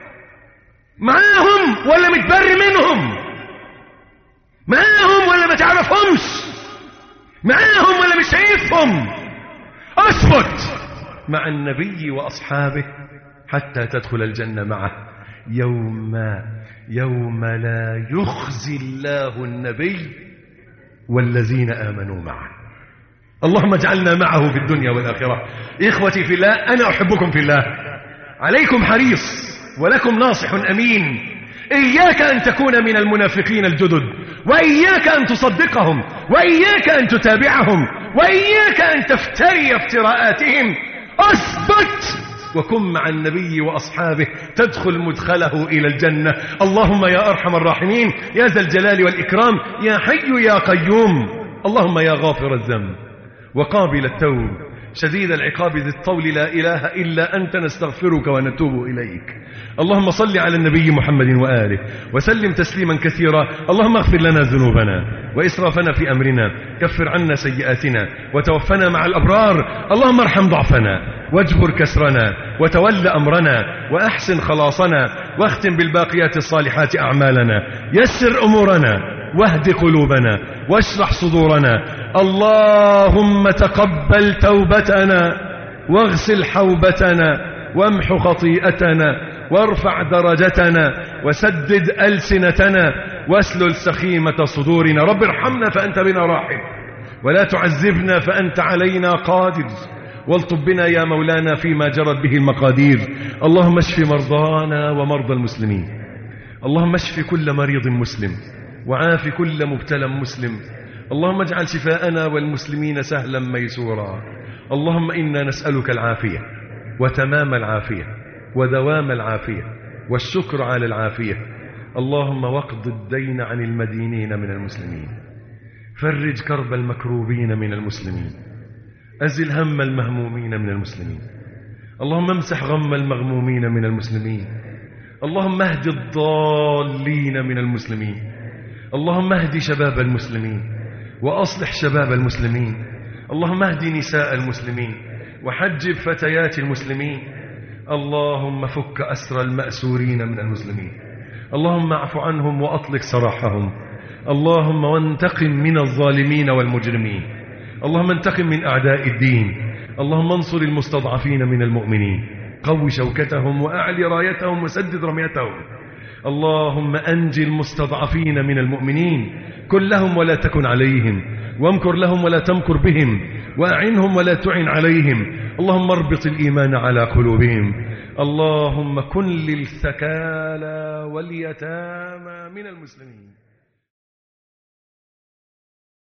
معاهم ولا متبر منهم؟ معاهم ولا ما تعرفهمش؟ معاهم ولا مش شايفهم؟ أثبت مع النبي وأصحابه حتى تدخل الجنة معه يوم يوم لا يخزي الله النبي والذين آمنوا معه. اللهم اجعلنا معه في الدنيا والآخرة. إخوتي في الله أنا أحبكم في الله. عليكم حريص ولكم ناصح أمين. إياك أن تكون من المنافقين الجدد، وإياك أن تصدقهم، وإياك أن تتابعهم، وإياك أن تفتري افتراءاتهم. أثبت وكن مع النبي وأصحابه تدخل مدخله إلى الجنة. اللهم يا أرحم الراحمين، يا ذا الجلال والإكرام، يا حي يا قيوم. اللهم يا غافر الذنب وقابل التوب شديد العقاب ذي الطول، لا إله إلا أنت، نستغفرك ونتوب إليك. اللهم صل على النبي محمد وآله وسلم تسليما كثيرا. اللهم اغفر لنا ذنوبنا وإسرافنا في أمرنا، كفر عنا سيئاتنا وتوفنا مع الأبرار. اللهم ارحم ضعفنا واجبر كسرنا وتول أمرنا وأحسن خلاصنا، واختم بالباقيات الصالحات أعمالنا، يسر أمورنا واهد قلوبنا واشرح صدورنا. اللهم تقبل توبتنا واغسل حوبتنا وامح خطيئتنا وارفع درجتنا وسدد ألسنتنا واسلل سخيمة صدورنا. رب ارحمنا فأنت بنا راحم، ولا تعذبنا فأنت علينا قادر، والطب بنا يا مولانا فيما جرت به المقادير. اللهم اشف مرضانا ومرضى المسلمين، اللهم اشف كل مريض مسلم وعاف كل مبتلى مسلم. اللهم اجعل شفاءنا والمسلمين سهلا ميسورا. اللهم إنا نسألك العافية وتمام العافية ودوام العافية والشكر على العافية. اللهم واقض الدين عن المدينين من المسلمين، فرج كرب المكروبين من المسلمين، أزل هم المهمومين من المسلمين. اللهم امسح غم المغمومين من المسلمين. اللهم اهد الضالين من المسلمين. اللهم اهد شباب المسلمين وأصلح شباب المسلمين. اللهم اهد نساء المسلمين وحجب فتيات المسلمين. اللهم فك أسر المأسورين من المسلمين. اللهم اعف عنهم وأطلق سراحهم. اللهم وانتقم من الظالمين والمجرمين. اللهم انتقم من أعداء الدين. اللهم انصر المستضعفين من المؤمنين، قو شوكتهم وأعلي رايتهم وسدد رميتهم. اللهم أنجي المستضعفين من المؤمنين، كن لهم ولا تكن عليهم، وامكر لهم ولا تمكر بهم، وأعنهم ولا تعن عليهم. اللهم اربط الإيمان على قلوبهم. اللهم كن للثكالى واليتامى من المسلمين.